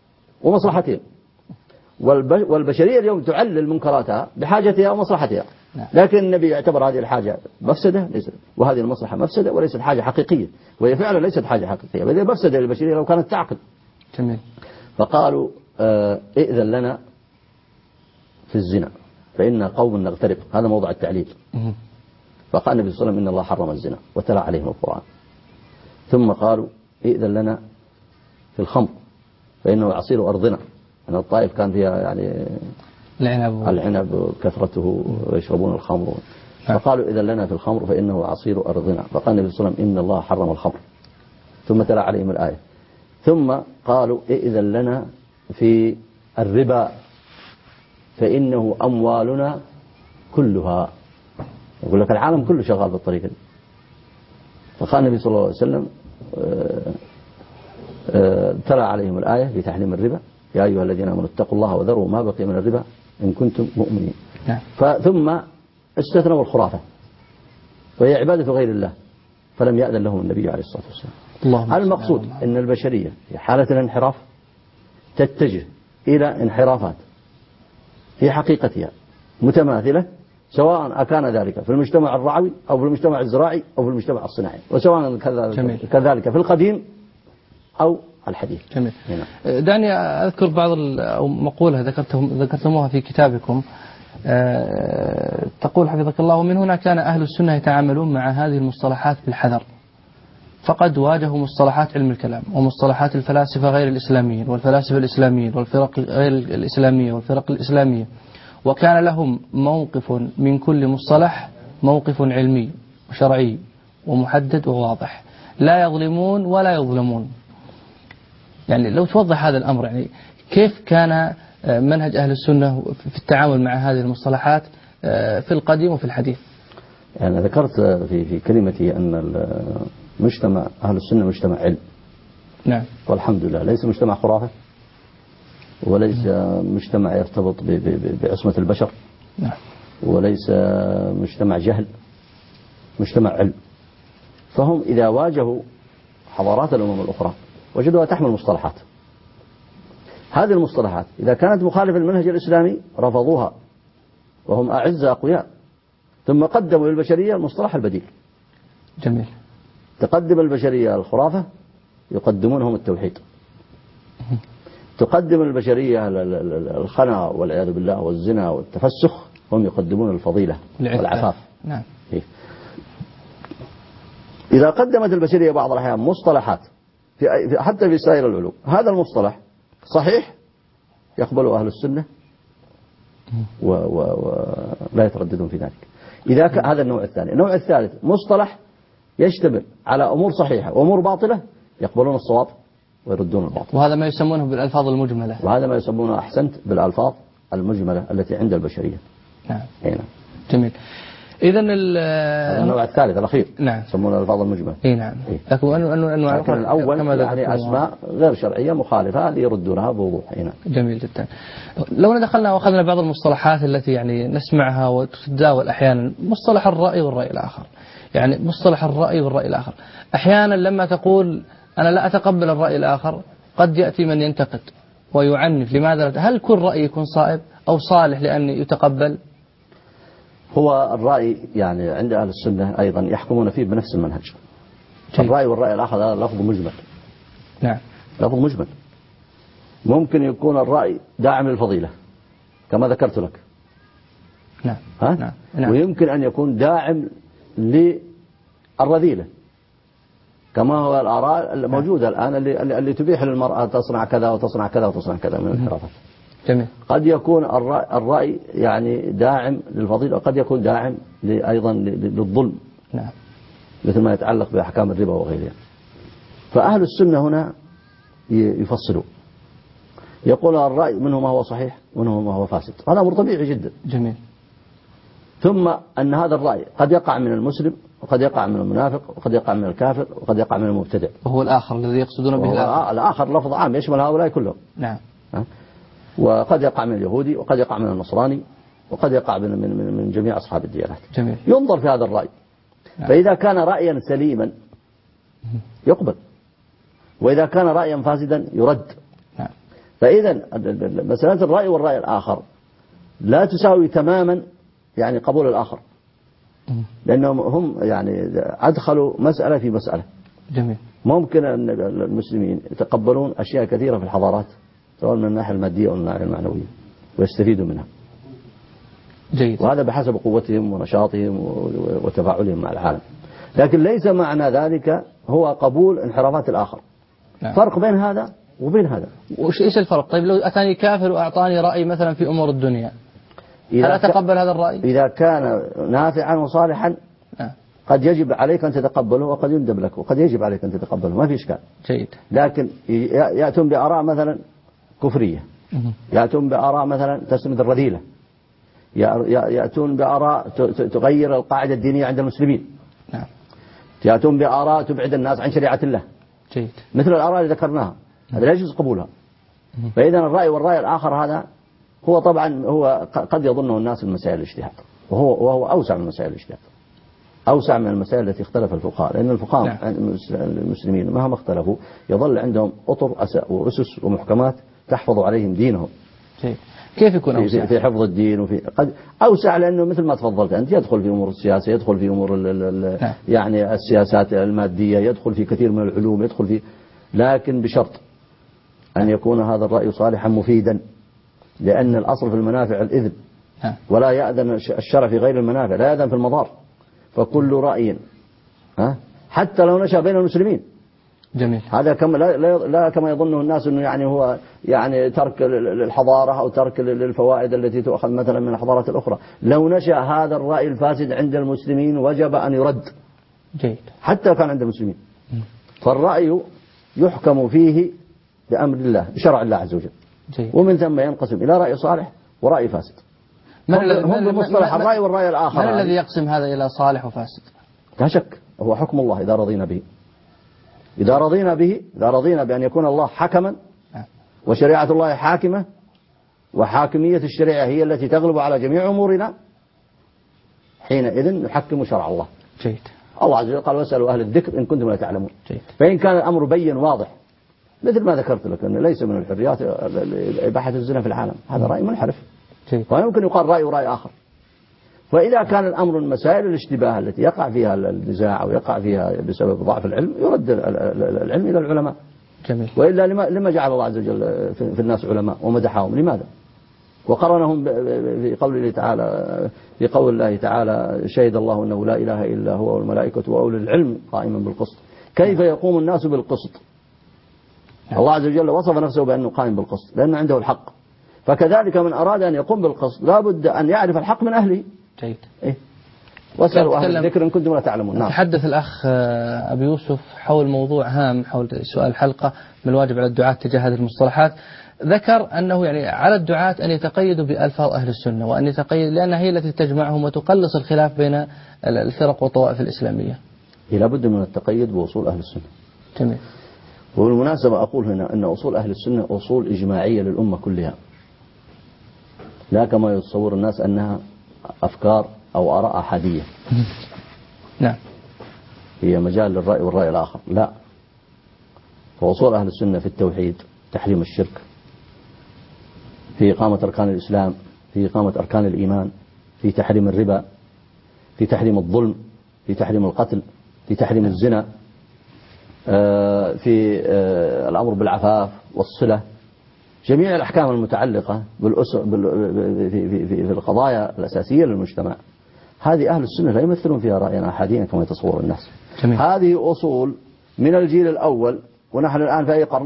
Speaker 1: ومصلحتهم. والبشرية اليوم تعلل منكراتها بحاجتها ومصلحتها. لكن النبي يعتبر هذه الحاجة مفسدة وهذه المصلحة مفسدة وليست حاجة حقيقية، وهي فعلا ليست حاجة حقيقية، وهذه مفسدة للبشرية لو كانت تعقل.
Speaker 2: جميل.
Speaker 1: فقالوا ائذن لنا في الزنا فإن قوم نغترب، هذا موضع التعليل. فقال النبي صلى الله عليه وسلم إن الله حرم الزنا وتلا عليهم القرآن. ثم قالوا ائذن لنا في الخمر فإنه عصير أرضنا، أن الطائف كان فيها يعني العنب كثرته ويشربون الخمر. فقالوا إذن لنا في الخمر فإنه عصير أرضنا. فقال النبي صلى الله عليه وسلم إن الله حرم الخمر، ثم تلا عليهم الآية. ثم قالوا إذن لنا في الربا فإنه أموالنا كلها. يقول لك العالم كله شغال بالطريقة دي. فقال النبي صلى الله عليه وسلم تلا عليهم الآية في تحريم الربا يا أيها الذين آمنوا اتقوا الله وذروا ما بقي من الربا إن كنتم مؤمنين. ثم استثنوا الخرافة وهي عبادة غير الله، فلم يأذن لهم النبي عليه الصلاة والسلام. المقصود أن البشرية في حالة الانحراف تتجه إلى انحرافات في حقيقتها متماثلة، سواء أكان ذلك في المجتمع الرعوي أو في المجتمع الزراعي أو في المجتمع الصناعي، وسواء كذلك في القديم أو الحديث.
Speaker 2: جميل. دعني أذكر بعض مقولة ذكرتموها في كتابكم. تقول حفظك الله: ومن هنا كان أهل السنة يتعاملون مع هذه المصطلحات بالحذر، فقد واجهوا مصطلحات علم الكلام ومصطلحات الفلاسفة غير الإسلاميين والفلاسفة الإسلاميين والفرق غير الإسلامية والفرق الإسلامية، وكان لهم موقف من كل مصطلح موقف علمي وشرعي ومحدد وواضح، لا يظلمون ولا يظلمون. يعني لو توضح هذا الأمر، يعني كيف كان منهج أهل السنة في التعامل مع هذه المصطلحات في القديم وفي الحديث؟
Speaker 1: يعني ذكرت في كلمتي أن مجتمع أهل السنة مجتمع علم.
Speaker 2: نعم.
Speaker 1: والحمد لله، ليس مجتمع خرافة وليس مجتمع يرتبط بعصمة البشر.
Speaker 2: نعم.
Speaker 1: وليس مجتمع جهل، مجتمع علم. فهم إذا واجهوا حضارات الأمم الأخرى وجدوها تحمل مصطلحات، هذه المصطلحات إذا كانت مخالفة للمنهج الإسلامي رفضوها وهم أعزة أقوياء، ثم قدموا للبشرية المصطلح البديل.
Speaker 2: جميل.
Speaker 1: تقدم البشرية الخرافة يقدمونهم التوحيد، تقدم البشرية الخنا والعياذ بالله والزنا والتفسخ، هم يقدمون الفضيلة والعفاف.
Speaker 2: نعم.
Speaker 1: إذا قدمت البشرية بعض الأحيان مصطلحات حتى في سائر العلوم، هذا المصطلح صحيح يقبله أهل السنة ولا يترددون في ذلك. هذا النوع الثاني. النوع الثالث مصطلح يشتمل على أمور صحيحة وأمور باطلة، يقبلون الصواب ويردون الباطل.
Speaker 2: وهذا ما يسمونه بالألفاظ المجملة.
Speaker 1: وهذا ما يسمونه أحسنت بالألفاظ المجملة التي عند البشرية.
Speaker 2: نعم.
Speaker 1: هنا.
Speaker 2: جميل. إذا
Speaker 1: النوع الثالث الأخير.
Speaker 2: نعم.
Speaker 1: يسمونه الألفاظ المجملة.
Speaker 2: نعم. لكن
Speaker 1: الأول يعني أسماء غير شرعية مخالفة، هذه يردونها بوضوح. هنا.
Speaker 2: جميل جدا. لو دخلنا وأخذنا بعض المصطلحات التي يعني نسمعها وتتداول أحيانا، مصطلح الرأي والرأي الآخر. يعني مصطلح الرأي والرأي الآخر، أحيانا لما تقول أنا لا أتقبل الرأي الآخر قد يأتي من ينتقد ويعنف. لماذا؟ هل كل رأي يكون صائب أو صالح لأن يتقبل؟
Speaker 1: هو الرأي يعني عند أهل السنة أيضا يحكمون فيه بنفس المنهج. الرأي والرأي الآخر هذا لفظ مجمل.
Speaker 2: نعم.
Speaker 1: لفظ مجمل. ممكن يكون الرأي داعم للفضيلة كما ذكرت لك.
Speaker 2: نعم.
Speaker 1: نعم. ويمكن أن يكون داعم للرذيلة كما هو الآراء الموجودة الآن اللي تبيح للمرأة تصنع كذا وتصنع كذا وتصنع كذا من الانحرافات.
Speaker 2: جميل.
Speaker 1: قد يكون الرأي يعني داعم للفضيلة، وقد يكون داعم أيضا للظلم.
Speaker 2: نعم.
Speaker 1: مثل ما يتعلق بأحكام الربا وغيرها. فأهل السنة هنا يفصلوا، يقول الرأي منه ما هو صحيح ومنه ما هو فاسد، هذا أمر طبيعي جدا.
Speaker 2: جميل.
Speaker 1: ثم أن هذا الرأي قد يقع من المسلم وقد يقع من المنافق وقد يقع من الكافر وقد يقع من المبتدع.
Speaker 2: وهو الآخر الذي يقصدون به
Speaker 1: الآخر لفظ عام يشمل هؤلاء كلهم.
Speaker 2: نعم.
Speaker 1: وقد يقع من اليهودي وقد يقع من النصراني وقد يقع من جميع أصحاب الديانات.
Speaker 2: جميل.
Speaker 1: ينظر في هذا الرأي. نعم. فإذا كان رأيا سليما يقبل، وإذا كان رأيا فاسدا يرد.
Speaker 2: نعم.
Speaker 1: فإذا مسألة الرأي والرأي الآخر لا تساوي تماما يعني قبول الآخر، لأنهم هم يعني أدخلوا مسألة في مسألة.
Speaker 2: جميل.
Speaker 1: ممكن أن المسلمين يتقبلون أشياء كثيرة في الحضارات سواء من الناحية المادية أو من الناحية المعنوية ويستفيدوا منها.
Speaker 2: جيد.
Speaker 1: وهذا بحسب قوتهم ونشاطهم وتفاعلهم مع العالم، لكن ليس معنى ذلك هو قبول انحرافات الآخر.
Speaker 2: نعم.
Speaker 1: فرق بين هذا وبين هذا.
Speaker 2: إيش الفرق؟ طيب لو أتاني كافر وأعطاني رأي مثلا في أمور الدنيا، هل أتقبل هذا الرأي؟
Speaker 1: إذا كان نافعا وصالحا قد يجب عليك أن تتقبله وقد يندب لك وقد يجب عليك أن تتقبله، ما في إشكال.
Speaker 2: جيد.
Speaker 1: لكن يأتون بآراء مثلا كفرية، يأتون بآراء مثلا تسند الرذيلة، يأتون بآراء تغير القاعدة الدينية عند المسلمين.
Speaker 2: نعم.
Speaker 1: يأتون بآراء تبعد الناس عن شريعة الله.
Speaker 2: جيد.
Speaker 1: مثل الآراء اللي ذكرناها، هذا لا يجوز قبولها. فإذا الرأي والرأي الآخر هذا هو طبعا هو قد يظنه الناس من مسائل الاجتهاد، وهو أوسع من مسائل الاجتهاد، أوسع من المسائل التي اختلف الفقهاء، لأن الفقهاء
Speaker 2: نعم.
Speaker 1: المسلمين مهما اختلفوا يظل عندهم أطر وأسس ومحكمات تحفظ عليهم دينهم.
Speaker 2: جيد. كيف يكون أوسع؟
Speaker 1: في حفظ الدين وفي قد أوسع، لأنه مثل ما تفضلت أنت يدخل في أمور السياسة، يدخل في أمور
Speaker 2: نعم.
Speaker 1: يعني السياسات المادية، يدخل في كثير من العلوم، يدخل في، لكن بشرط أن يكون هذا الرأي صالحا مفيدا، لأن الأصل في المنافع الإذن، ولا يأذن الشرع في غير المنافع، لا يأذن في المضار. فكل رأي حتى لو نشأ بين المسلمين.
Speaker 2: جميل.
Speaker 1: هذا كما لا كما يظنه الناس انه يعني هو يعني ترك الحضارة او ترك الفوائد التي تؤخذ مثلا من الحضارات الاخرى. لو نشأ هذا الرأي الفاسد عند المسلمين وجب ان يرد.
Speaker 2: جيد.
Speaker 1: حتى كان عند المسلمين. فالرأي يحكم فيه بأمر الله بشرع الله عز وجل.
Speaker 2: جيد.
Speaker 1: ومن ثم ينقسم الى رأي صالح ورأي فاسد. هم بمصطلح الرأي والرأي الآخر.
Speaker 2: من الذي يقسم هذا إلى صالح وفاسد؟
Speaker 1: لا شك هو حكم الله إذا رضينا به. إذا رضينا بأن يكون الله حكما وشريعة الله حاكمة وحاكمية الشريعة هي التي تغلب على جميع أمورنا، حينئذ نحكم شرع الله.
Speaker 2: جيد.
Speaker 1: الله عز وجل قال واسألوا أهل الذكر إن كنتم لا تعلمون.
Speaker 2: جيد.
Speaker 1: فإن كان الأمر بين واضح مثل ما ذكرت لك أنه ليس من الحريات إباحة الزنا في العالم، هذا رأي منحرف. ويمكن يقال رأي ورأي آخر. وإذا كان الأمر من مسائل الاشتباه التي يقع فيها النزاع أو يقع فيها بسبب ضعف العلم يرد العلم إلى العلماء.
Speaker 2: جميل.
Speaker 1: وإلا لما جعل الله عز وجل في الناس علماء ومدحهم؟ لماذا؟ وقرنهم في قول الله تعالى شهد الله أنه لا إله إلا هو والملائكة وأولي العلم قائما بالقسط. كيف يقوم الناس بالقسط؟ الله عز وجل وصف نفسه بأنه قائم بالقسط لأنه عنده الحق. فكذلك من أراد أن يقوم بالقسط لا بد أن يعرف الحق من أهله.
Speaker 2: جيد.
Speaker 1: واسألوا أهل الذكر إن كنتم لا تعلمون. نعم.
Speaker 2: تحدث الأخ أبي يوسف حول موضوع هام حول سؤال الحلقة، من الواجب على الدعاة تجاه هذه المصطلحات. ذكر أنه يعني على الدعاة أن يتقيدوا بألفاظ أهل السنة، وأن يتقيد لأنها هي التي تجمعهم وتقلص الخلاف بين الفرق والطوائف الإسلامية.
Speaker 1: لا بد من التقيد بأصول أهل السنة.
Speaker 2: جميل.
Speaker 1: وبالمناسبة أقول هنا أن أصول أهل السنة أصول إجماعية للأمة كلها، لا كما يتصور الناس أنها أفكار أو آراء أحادية.
Speaker 2: نعم.
Speaker 1: هي مجال للرأي والرأي الآخر، لا. فأصول أهل السنة في التوحيد، تحريم الشرك، في إقامة أركان الإسلام، في إقامة أركان الإيمان، في تحريم الربا، في تحريم الظلم، في تحريم القتل، في تحريم الزنا، في الأمر بالعفاف والصلة، جميع الأحكام المتعلقة في القضايا الأساسية للمجتمع. هذه أهل السنة لا يمثلون فيها رأينا أحاديا كما يتصور الناس.
Speaker 2: جميل.
Speaker 1: هذه أصول من الجيل الأول، ونحن الآن في أي قرن؟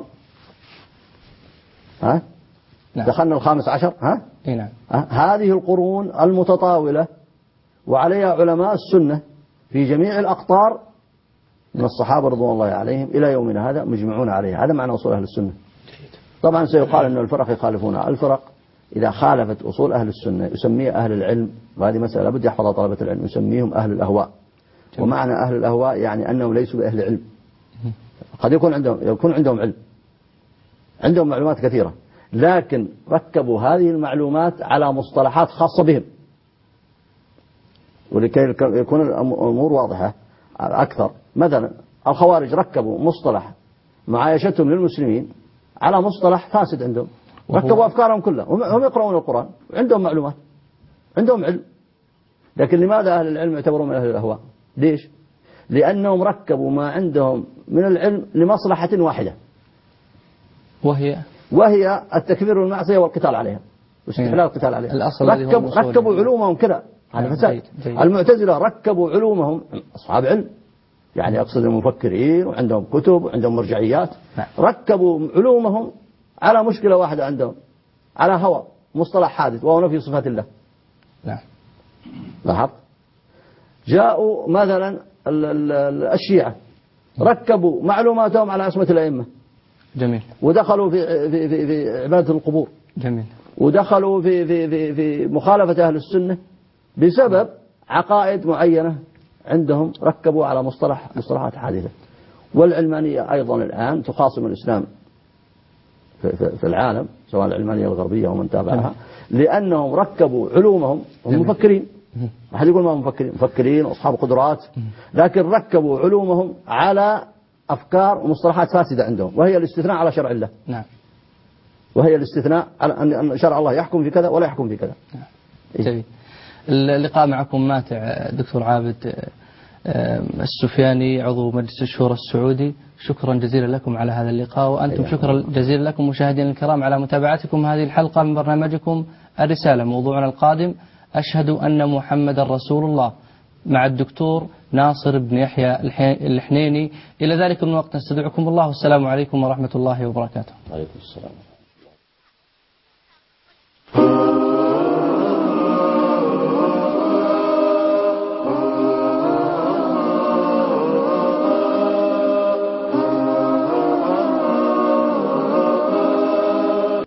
Speaker 2: نعم.
Speaker 1: دخلنا الخامس عشر.
Speaker 2: نعم.
Speaker 1: هذه القرون المتطاولة وعليها علماء السنة في جميع الأقطار من الصحابة رضوان الله عليهم إلى يومنا هذا مجمعون عليها. هذا معنى أصول أهل السنة. طبعا سيقال أن الفرق يخالفونها. الفرق إذا خالفت أصول أهل السنة يسميها أهل العلم، وهذه مسألة لابد يحفظها طلبة العلم، يسميهم أهل الأهواء. ومعنى أهل الأهواء يعني أنهم ليسوا بأهل علم. قد يكون عندهم علم، عندهم معلومات كثيرة، لكن ركبوا هذه المعلومات على مصطلحات خاصة بهم. ولكي يكون الأمور واضحة أكثر، مثلا الخوارج ركبوا مصطلح معايشتهم للمسلمين على مصطلح فاسد عندهم، ركبوا أفكارهم كلها. هم يقرؤون القرآن، عندهم معلومات، عندهم علم، لكن لماذا أهل العلم يعتبرون من أهل الأهواء؟ ليش؟ لأنهم ركبوا ما عندهم من العلم لمصلحة واحدة، وهي التكفير والمعصية والقتال عليها واستحلال القتال عليها. ركبوا علومهم كذا، هذا فساد. المعتزلة ركبوا علومهم، أصحاب علم يعني أقصد المفكرين وعندهم كتب وعندهم مرجعيات، ركبوا علومهم على مشكلة واحدة عندهم، على هوى مصطلح حادث وهو نفي صفات الله. لاحظت؟ جاءوا مثلا الشيعة ركبوا معلوماتهم على عصمة الأئمة.
Speaker 2: جميل.
Speaker 1: ودخلوا في عبادة القبور.
Speaker 2: جميل.
Speaker 1: ودخلوا في مخالفة أهل السنة بسبب عقائد معينة عندهم، ركبوا على مصطلحات حادثة. والعلمانية أيضا الآن تخاصم الإسلام في العالم، سواء العلمانية الغربية ومن تابعها، لأنهم ركبوا علومهم. هم مفكرين، أحد يقول ما مفكرين وأصحاب قدرات، لكن ركبوا علومهم على أفكار ومصطلحات فاسدة عندهم، وهي الاستثناء على شرع الله.
Speaker 2: نعم.
Speaker 1: وهي الاستثناء على أن شرع الله يحكم في كذا ولا يحكم في كذا.
Speaker 2: جميل. اللقاء معكم ماتع دكتور عابد السفياني عضو مجلس الشورى السعودي، شكرا جزيلا لكم على هذا اللقاء، وأنتم شكرا جزيلا لكم مشاهدينا الكرام على متابعتكم هذه الحلقة من برنامجكم الرسالة. موضوعنا القادم أشهد أن محمد رسول الله مع الدكتور ناصر بن يحيى الحنيني. إلى ذلك الوقت نستودعكم الله، والسلام عليكم ورحمة الله وبركاته.
Speaker 1: عليكم السلام.